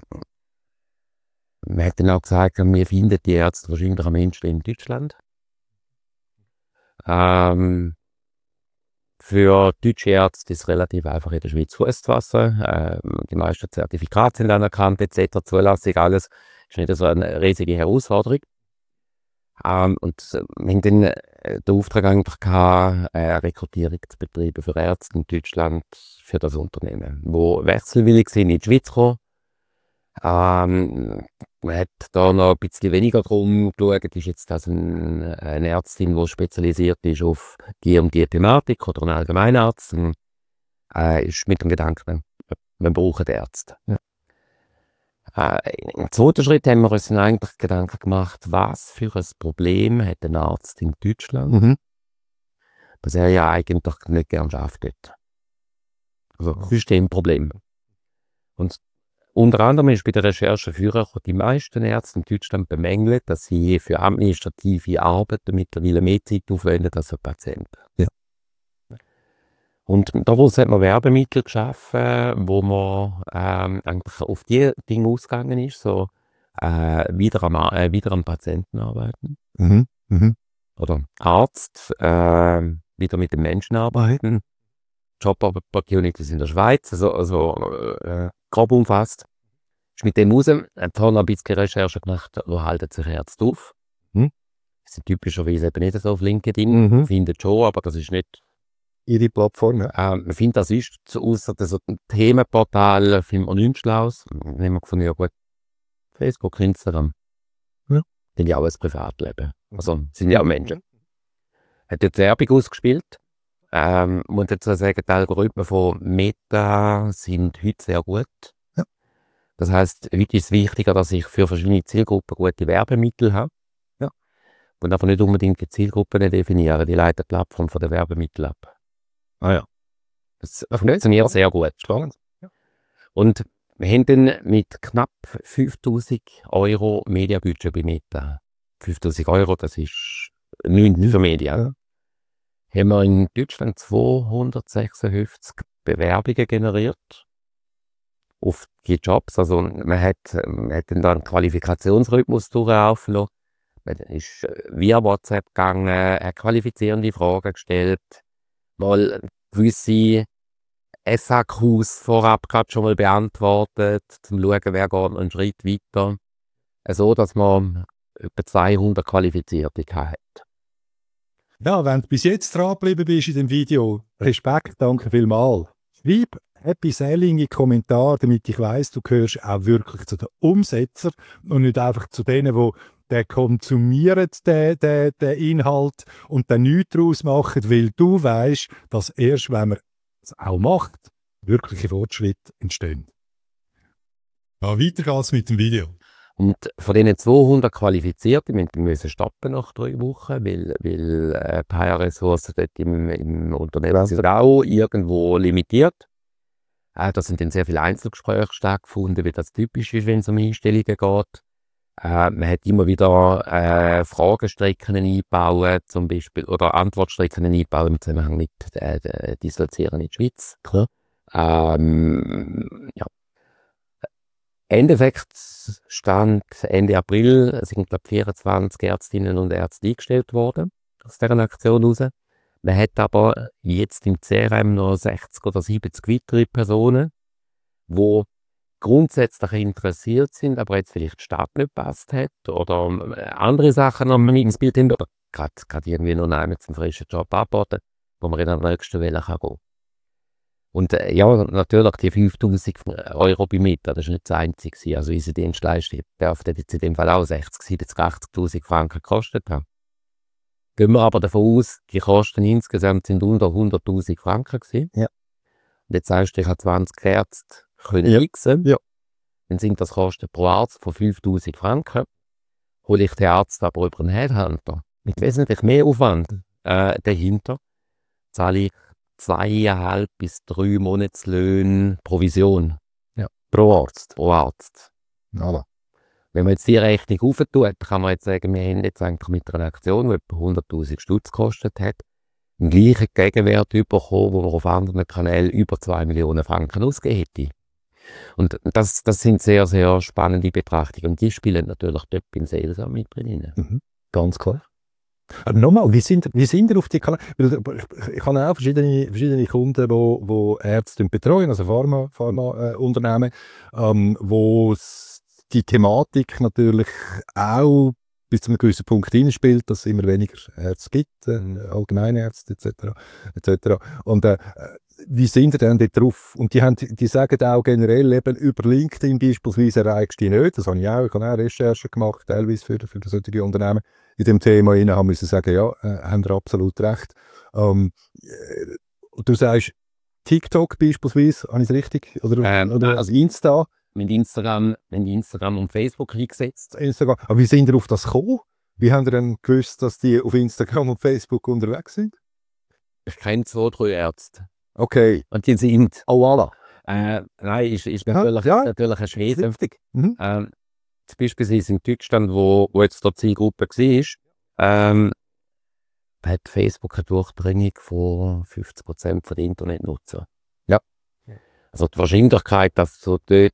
man hat dann auch gesagt, wir finden die Ärzte wahrscheinlich am Menschen in Deutschland. Ähm, für deutsche Ärzte ist es relativ einfach in der Schweiz Fuß zu fassen. Ähm, die meisten Zertifikate sind anerkannt, et cetera. Zulassung, alles ist nicht so eine riesige Herausforderung. Um, und wir haben dann äh, den Auftrag eigentlich gehabt, äh, Rekrutierung zu betreiben für Ärzte in Deutschland für das Unternehmen, wo wechselwillig sind in die Schweiz gekommen. Um, man hat da noch ein bisschen weniger drum geschaut, ist jetzt das ein, eine Ärztin, die spezialisiert ist auf die und die Thematik oder ein Allgemeinarzt. Und, äh, ist mit dem Gedanken, wir brauchen Ärzte. Ja. Äh, Im zweiten Schritt haben wir uns dann eigentlich Gedanken gemacht, was für ein Problem hat ein Arzt in Deutschland, Mhm. was er ja eigentlich nicht gern schafft dort. Also Systemproblem. Und unter anderem ist bei der Recherche für die meisten Ärzte in Deutschland bemängelt, dass sie für administrative Arbeiten mittlerweile mehr Zeit aufwenden als ein Patient. Ja. Und daraus hat man Werbemittel geschaffen, wo man ähm, eigentlich auf die Dinge ausgegangen ist, so äh, wieder, am, äh, wieder am Patienten arbeiten. Mhm. Mhm. Oder Arzt, äh, wieder mit den Menschen arbeiten. Job Opportunities in der Schweiz, also, also äh, grob umfasst. Ist mit dem raus, hat noch ein bisschen Recherche gemacht, wo halten sich Ärzte auf. Mhm. Das sind typischerweise eben nicht so auf LinkedIn, Mhm. findet schon, aber das ist nicht Ihre Plattform, ja. Ähm, ich finde, das ist, außer so ein Themenportal, findet man nichts Schlaues. Dann haben wir gefunden, ja gut, Facebook, Instagram. sind ja auch ein Privatleben. Also sind ja auch Menschen. Hat jetzt Werbung ausgespielt. Ähm, muss dazu sagen, die Algorithmen von Meta sind heute sehr gut. Ja. Das heisst, heute ist es wichtiger, dass ich für verschiedene Zielgruppen gute Werbemittel habe. Ja. Und aber nicht unbedingt die Zielgruppen definieren. Die leiten die Plattform von den Werbemitteln ab. Ah ja. Das funktioniert sehr gut. Spannend. Ja. Und wir haben dann mit knapp fünftausend Euro Mediabudget bei Meta. fünftausend Euro, das ist nichts für Medien. Ja. Haben wir in Deutschland zweihundertsechsundfünfzig Bewerbungen generiert auf die Jobs. Also man hat, man hat dann da einen Qualifikationsrhythmus durchlaufen lassen. Man ist via WhatsApp gegangen, hat qualifizierende Fragen gestellt, mal gewisse S A Qs vorab gerade schon mal beantwortet, um zu schauen, wer geht einen Schritt weiter. So, dass man etwa zweihundert Qualifizierte hat. Ja, wenn du bis jetzt dranbleiben bist in dem Video, Respekt, danke vielmals. Schreib Happy Selling in die Kommentare, damit ich weiss, du gehörst auch wirklich zu den Umsetzern und nicht einfach zu denen, die den konsumieren, den, den, den Inhalt und dann nichts daraus machen, weil du weisst, dass erst, wenn man es auch macht, wirkliche Fortschritte entstehen. Ja, weiter geht's mit dem Video. Und von diesen zweihundert Qualifizierten, wir müssen stoppen nach drei Wochen, weil, weil äh, die H R-Ressourcen dort im, im Unternehmen sind auch irgendwo limitiert. Äh, da sind dann sehr viele Einzelgespräche stattgefunden, wie das typisch ist, wenn es um Einstellungen geht. Äh, man hat immer wieder äh, Fragestrecken eingebaut, zum Beispiel, oder Antwortstrecken eingebaut im Zusammenhang mit äh, der Dislozieren in die Schweiz. Klar. Ähm, ja. Endeffekt stand Ende April, es sind glaube vierundzwanzig Ärztinnen und Ärzte eingestellt worden aus dieser Aktion heraus. Man hat aber jetzt im C R M noch sechzig oder siebzig weitere Personen, die grundsätzlich interessiert sind, aber jetzt vielleicht die Stadt nicht gepasst hat oder andere Sachen noch mit ins Bild haben oder gerade, gerade irgendwie noch einen zum frischen Job abwarten, wo man in der nächsten Welle kann gehen. Und äh, ja, natürlich die fünftausend Euro bei Meta, das war nicht das Einzige. Also unsere Dienstleistung dürfte jetzt in dem Fall auch sechzig, siebzig, achtzigtausend Franken gekostet haben. Gehen wir aber davon aus, die Kosten insgesamt sind unter hunderttausend Franken gewesen. Ja. Und jetzt sagst du, ich habe zwanzig Ärzte können Ja. fixen. Ja. Dann sind das Kosten pro Arzt von fünftausend Franken. Hole ich den Arzt aber über einen Headhunter mit wesentlich mehr Aufwand äh, dahinter, zahle ich zweieinhalb bis drei Monatslöhne Provision. Ja. Pro Arzt. Pro Arzt. Voilà. Wenn man jetzt die Rechnung aufentut, kann man jetzt sagen, wir haben jetzt eigentlich mit einer Aktion, die etwa hunderttausend Stutz gekostet hat, einen gleichen Gegenwert bekommen, wo man auf anderen Kanälen über zwei Millionen Franken ausgegeben hätte. Und das, das sind sehr, sehr spannende Betrachtungen. Und die spielen natürlich dort beim Sales auch mit drin. Mhm. Ganz klar. Aber nochmal, wie sind, wie sind ihr auf die Kanäle? Ich, ich habe auch verschiedene, verschiedene Kunden, wo, wo Ärzte betreuen, also Pharma, Pharmaunternehmen, äh, ähm, wo die Thematik natürlich auch bis zu einem gewissen Punkt hineinspielt, dass es immer weniger Ärzte gibt, äh, Allgemeinärzte et cetera et cetera. Und äh, wie sind ihr denn dort drauf? Und die, haben, die sagen auch generell, eben über LinkedIn beispielsweise erreichst du die nicht. Das habe ich auch. Ich habe auch Recherchen gemacht, teilweise für, für solche Unternehmen in dem Thema rein, haben müssen sagen, ja, äh, haben ihr absolut recht. Ähm, äh, du sagst, TikTok beispielsweise, habe ich es richtig? Oder, Ähm, oder also Insta? Mit Instagram, mit Instagram und Facebook eingesetzt. Instagram. Aber wie sind ihr auf das gekommen? Wie haben ihr denn gewusst, dass die auf Instagram und Facebook unterwegs sind? Ich kenne zwei, drei Ärzte. Okay. Und die sind, Oh, voilà. äh, nein, ist, ist Ja, natürlich, ja. natürlich ein Schwede. Richtig. Mhm. Ähm, zum Beispiel in Deutschland, wo, wo jetzt die Zielgruppe war, ähm, hat Facebook eine Durchdringung von fünfzig Prozent der Internetnutzer. Ja. Also die Wahrscheinlichkeit, dass du dort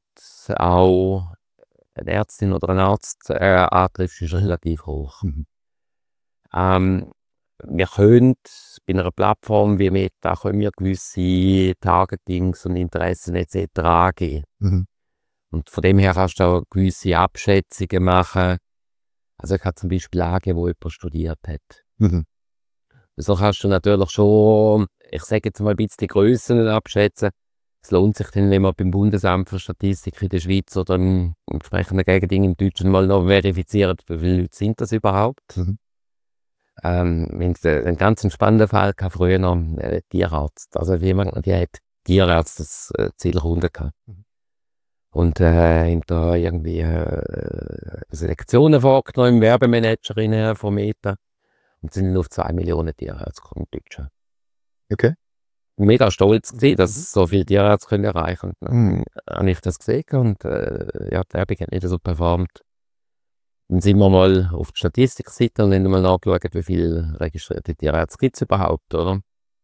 auch eine Ärztin oder einen Arzt äh, antriffst, ist relativ hoch. Mhm. Ähm, wir können bei einer Plattform wie Meta können wir gewisse Targetings und Interessen et cetera angeben. Mhm. Und von dem her kannst du auch gewisse Abschätzungen machen. Also ich habe zum Beispiel angeben, wo jemand studiert hat. Mhm. So kannst du natürlich schon, ich sage jetzt mal ein bisschen die Grössen abschätzen. Es lohnt sich dann, wenn man beim Bundesamt für Statistik in der Schweiz oder im entsprechenden Gegending in Deutschland mal noch verifiziert, wie viele Leute sind das überhaupt. Mhm. Ähm, wenn es einen ganz spannenden Fall gab, früher noch äh, Tierarzt. Also jemand, der hat Tierarzt das äh, Zielkunde gehabt. Mhm. Und äh, haben da irgendwie äh, Selektionen vorgenommen, Werbemanagerinnen von Meta. Und sind auf zwei Millionen Tierärzte gekommen in Deutschland. Okay. Mega stolz gewesen, dass Mhm. so viele Tierärzte können erreichen können. Mhm. Dann habe ich das gesehen und äh, ja, die Werbung hat nicht so performt. Dann sind wir mal auf die Statistikseite und haben mal nachgeschaut, wie viele registrierte Tierärzte gibt es überhaupt, oder?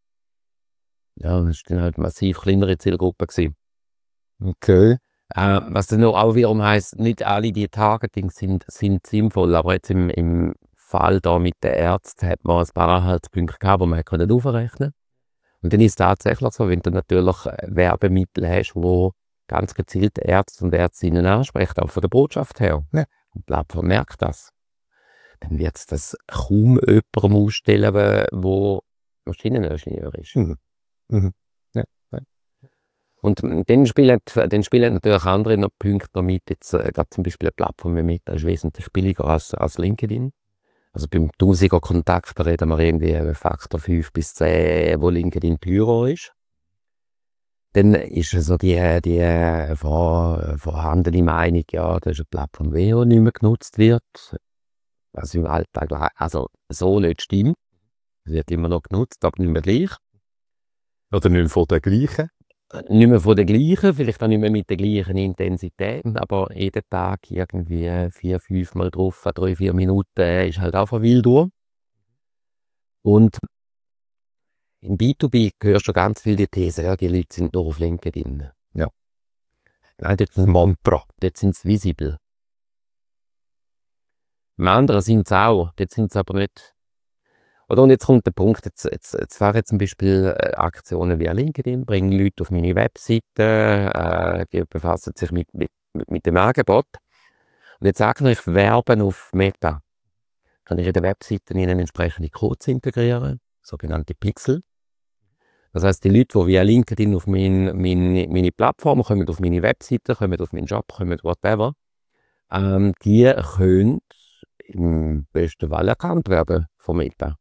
Ja, das war dann halt eine massiv kleinere Zielgruppe gewesen. Okay. Äh, was dann auch wiederum heisst, nicht alle die Targetings sind, sind sinnvoll, aber jetzt im, im Fall da mit den Ärzten hat man ein paar Anhaltspunkte gehabt, die man können aufrechnen. Und dann ist es tatsächlich so, wenn du natürlich Werbemittel hast, wo ganz gezielt Ärzte und Ärztinnen ansprechen, auch von der Botschaft her. Ja. Und die Plattform merkt das. Dann wird es das kaum jemandem ausstellen, der Maschineningenieur ist. Mhm. Mhm. Ja. Und dann spielen, dann spielen natürlich andere noch Punkte damit. Jetzt, äh, gerade zum Beispiel eine Plattform wie Meta ist wesentlich billiger als, als LinkedIn. Also beim tausiger Kontakt reden wir irgendwie über Faktor fünf bis zehn, wo LinkedIn teurer ist. Dann ist so die, die vor, vorhandene Meinung, ja, das ist eine Plattform, die auch nicht mehr genutzt wird. Was im Alltag also so nicht stimmt. Es wird immer noch genutzt, aber nicht mehr gleich. Oder nicht von der gleichen. Nicht mehr von der gleichen, vielleicht auch nicht mehr mit der gleichen Intensität, aber jeden Tag irgendwie vier, fünf Mal drauf, drei, vier Minuten ist halt auch von wild durch. Und im B zwei B hörst du ganz viel die These, ja, die Leute sind nur auf LinkedIn. Ja. Nein, dort sind Mantra. Dort sind sie visibel. Im anderen sind sie auch, dort sind sie aber nicht. Oder und jetzt kommt der Punkt, jetzt, jetzt, jetzt fahren zum Beispiel äh, Aktionen wie LinkedIn, bringen Leute auf meine Webseite, äh, die befassen sich mit, mit, mit dem Angebot. Und jetzt sage ich, werben auf Meta. Kann ich in der Webseite ihnen entsprechende Codes integrieren, sogenannte Pixel. Das heisst, die Leute, die via LinkedIn auf mein, mein, meine Plattform kommen, auf meine Webseite, kommen auf meinen Job, kommen whatever, ähm, die können im besten Fall erkannt werden von Meta.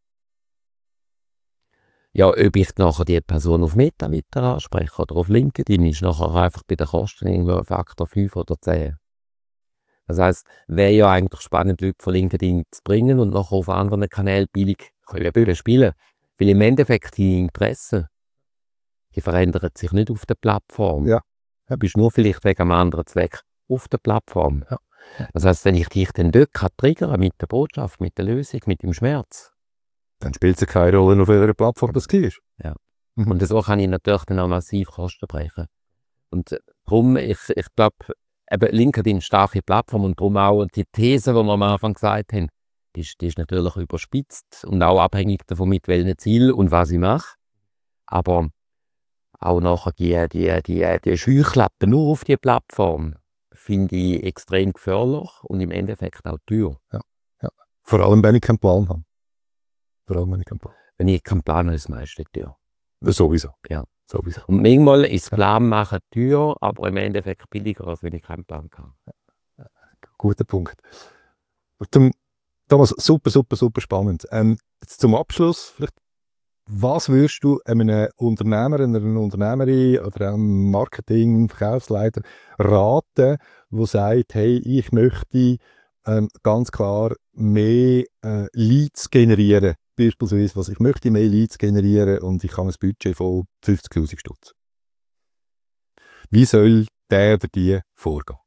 Ja, ob ich nachher die Person auf Meta weiter anspreche oder auf LinkedIn, ist nachher einfach bei den Kosten irgendwo ein Faktor fünf oder zehn. Das heisst, wäre ja eigentlich spannend, Leute von LinkedIn zu bringen und nachher auf anderen Kanälen billig können spielen. Weil im Endeffekt die Interessen, die verändern sich nicht auf der Plattform. Ja. Du bist nur vielleicht wegen einem anderen Zweck auf der Plattform. Ja. Das heisst, wenn ich dich dann dort kann triggern mit der Botschaft, mit der Lösung, mit dem Schmerz, Dann spielt es keine Rolle, auf welcher Plattform das ist. Ja. Mhm. Und so kann ich natürlich dann auch massiv Kosten brechen. Und äh, darum, ich, ich glaube, eben LinkedIn ist eine starke Plattform und darum auch die These, die wir am Anfang gesagt haben, die ist, die ist natürlich überspitzt und auch abhängig davon, mit welchem Ziel und was ich mache. Aber auch nachher die, die, die, die Scheuklappen nur auf die Plattform finde ich extrem gefährlich und im Endeffekt auch teuer. Vor allem, wenn ich keinen Plan habe. Vor allem, wenn ich keinen Plan Wenn ich keinen Plan habe, ist es meistens teuer. habe. Sowieso. Ja. Sowieso. Und manchmal ist das Plan machen teuer, aber im Endeffekt billiger, als wenn ich keinen Plan kann. Guter Punkt. Zum, Thomas, super, super, super spannend. Ähm, jetzt zum Abschluss, vielleicht, was würdest du einem Unternehmer, einer Unternehmerin oder einem Marketing-, Verkaufsleiter raten, der sagt, hey, ich möchte ähm, ganz klar mehr äh, Leads generieren? Beispielsweise, was ich möchte mehr Leads generieren und ich habe ein Budget von fünfzigtausend Stutz. Wie soll der oder die vorgehen?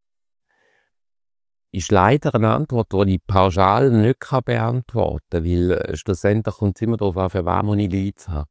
Ist leider eine Antwort, die ich pauschal nicht kann beantworten kann, weil äh, schlussendlich kommt es immer darauf an, für wen ich Leads habe.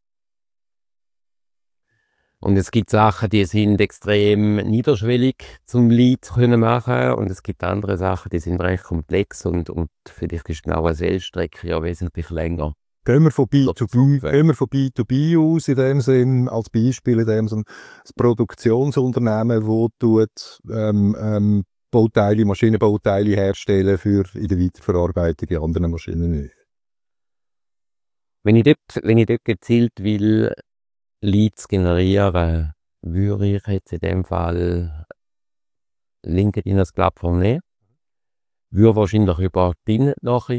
Und es gibt Sachen, die sind extrem niederschwellig zum Lead zu können machen und es gibt andere Sachen, die sind recht komplex und, und vielleicht ist genau eine Sales-Strecke ja wesentlich länger. Gehen wir von B zwei B, gehen wir von B zwei B aus, in dem Sinn, als Beispiel, in dem Sinn, das Produktionsunternehmen, das tut, ähm, ähm, Bauteile, Maschinenbauteile herstellen für in der Weiterverarbeitung in anderen Maschinen nicht. Wenn ich dort, wenn ich dort gezielt will, Leads generieren, würde ich jetzt in dem Fall LinkedIn als Plattform nehmen. Würde wahrscheinlich über die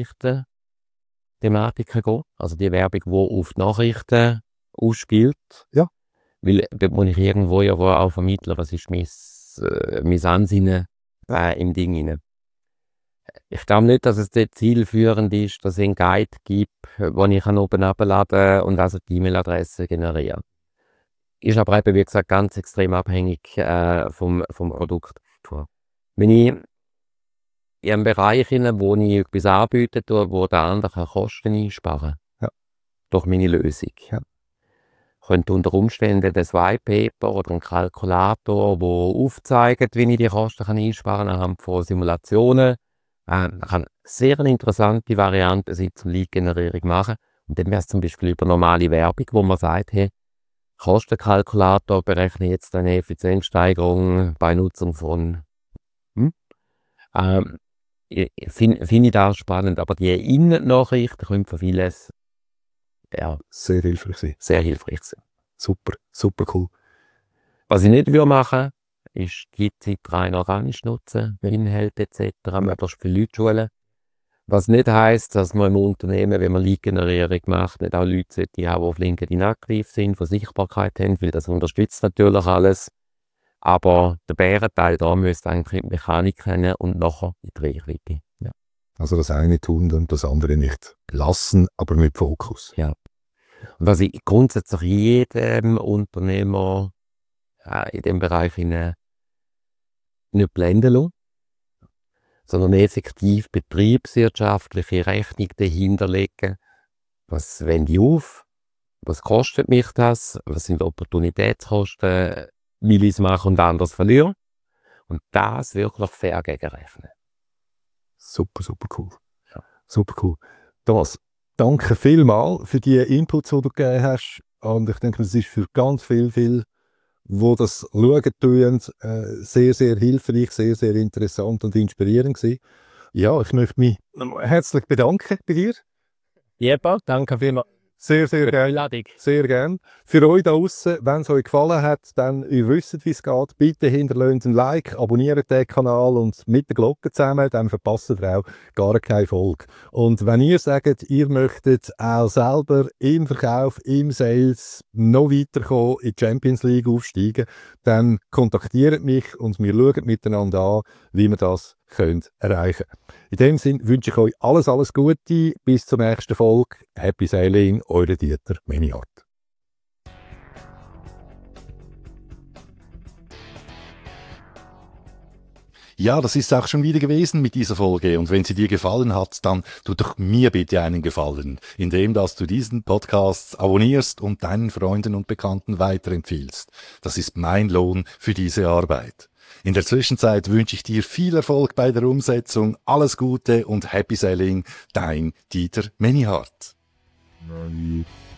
Nachrichten-Thematiken gehen. Also die Werbung, die auf die Nachrichten ausspielt. Ja. Weil dort muss ich irgendwo ja auch vermitteln, was ist mein, äh, mein Ansinnen äh, im Ding rein. Ich glaube nicht, dass es dort zielführend ist, dass es einen Guide gibt, den ich oben abladen kann und also die E-Mail-Adresse generieren. Ist aber eben, wie gesagt, ganz extrem abhängig äh, vom, vom Produkt. Wenn ich in einem Bereich, wo ich etwas anbiete, wo der andere Kosten einsparen kann, ja. durch meine Lösung. Ja. Könnte unter Umständen ein White Paper oder ein Kalkulator, der aufzeigt, wie ich die Kosten kann einsparen kann, anhand von Simulationen. Äh, kann eine sehr interessante Variante sein, zum Lead-Generierung machen. Und dann wäre es zum Beispiel über normale Werbung, wo man sagt, hey, Kostenkalkulator berechne jetzt eine Effizienzsteigerung bei Nutzung von. Hm? Ähm, Finde find ich das spannend, aber die Innennachrichten können für vieles ja, sehr hilfreich sein. Sehr hilfreich sein. Super, super cool. Was ich nicht würde machen, ist die Zeit rein organisch nutzen, Inhalte et cetera, möglichst viele Leute schulen. Was nicht heisst, dass man im Unternehmen, wenn man Lead-Generierung macht, nicht auch Leute sollte, die auch auf LinkedIn aktiv sind, die Sichtbarkeit haben, weil das unterstützt natürlich alles. Aber der Bärenteil da müsste eigentlich die Mechanik kennen und nachher in die Reichweite. Ja. Also das eine tun und das andere nicht lassen, aber mit Fokus. Ja. Und was ich grundsätzlich jedem Unternehmer äh, in dem Bereich in, nicht blenden lasse, sondern effektiv betriebswirtschaftliche Rechnung dahinter legen. Was wende ich auf? Was kostet mich das? Was sind Opportunitätskosten? Will ich es machen und anders verlieren? Und das wirklich fair gegenrechnen. Super, super cool. Ja. Super cool. Das, danke vielmals für die Inputs, die du gegeben hast. Und ich denke, das ist für ganz viel, viel, wo das schauen tun, äh, sehr, sehr hilfreich, sehr, sehr interessant und inspirierend gewesen. Ja, ich möchte mich herzlich bedanken bei dir. Jepa, danke vielmals. Sehr, sehr gerne. Sehr gerne. Für euch da draussen, wenn es euch gefallen hat, dann ihr wisst, wie es geht. Bitte hinterlasst ein Like, abonniert den Kanal und mit der Glocke zusammen, dann verpasst ihr auch gar keine Folge. Und wenn ihr sagt, ihr möchtet auch selber im Verkauf, im Sales noch weiterkommen, in die Champions League aufsteigen, dann kontaktiert mich und wir schauen miteinander an, wie wir das könnt erreichen. In dem Sinne wünsche ich euch alles, alles Gute. Bis zur nächsten Folge. Happy Sailing, eure Dieter Menihardt. Ja, das ist auch schon wieder gewesen mit dieser Folge. Und wenn sie dir gefallen hat, dann tu doch mir bitte einen Gefallen, indem dass du diesen Podcast abonnierst und deinen Freunden und Bekannten weiterempfiehlst. Das ist mein Lohn für diese Arbeit. In der Zwischenzeit wünsche ich dir viel Erfolg bei der Umsetzung, alles Gute und Happy Selling, dein Dieter Menihardt.